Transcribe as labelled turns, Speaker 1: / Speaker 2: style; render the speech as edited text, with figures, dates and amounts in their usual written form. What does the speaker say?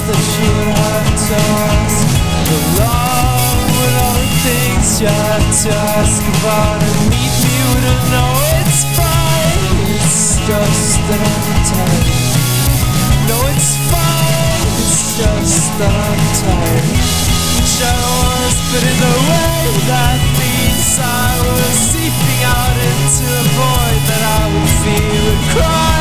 Speaker 1: that you have to ask, along with all the things you have to ask about, and meet me wouldn't know it's fine. It's just that I'm tired. No, it's fine. It's just that I'm tired. Which I was, but in the way that means I was seeping out into a void that I would feel and cry.